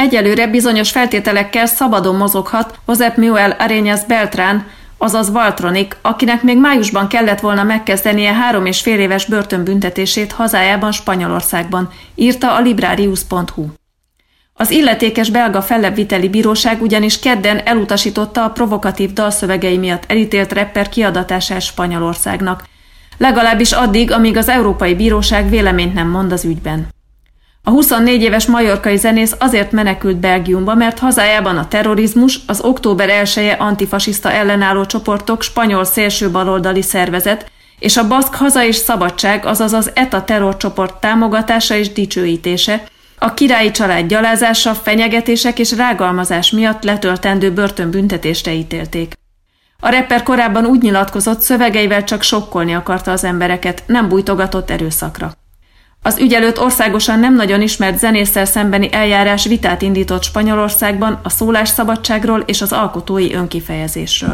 Egyelőre bizonyos feltételekkel szabadon mozoghat Josep Manuel Arenas Beltrán, azaz Valtronic, akinek még májusban kellett volna megkezdenie 3,5 éves börtönbüntetését hazájában, Spanyolországban, írta a Librarius.hu. Az illetékes belga fellebbviteli bíróság ugyanis kedden elutasította a provokatív dalszövegei miatt elítélt rapper kiadatását Spanyolországnak, legalábbis addig, amíg az Európai Bíróság véleményt nem mond az ügyben. A 24 éves majorkai zenész azért menekült Belgiumba, mert hazájában a terrorizmus, az október 1-je antifasiszta ellenálló csoportok spanyol szélsőbaloldali szervezet és a Baszk Haza és Szabadság, azaz az ETA terrorcsoport támogatása és dicsőítése, a királyi család gyalázása, fenyegetések és rágalmazás miatt letöltendő börtönbüntetésre ítélték. A rapper korábban úgy nyilatkozott, szövegeivel csak sokkolni akarta az embereket, nem bújtogatott erőszakra. Az ügy előtt országosan nem nagyon ismert zenésszel szembeni eljárás vitát indított Spanyolországban a szólásszabadságról és az alkotói önkifejezésről.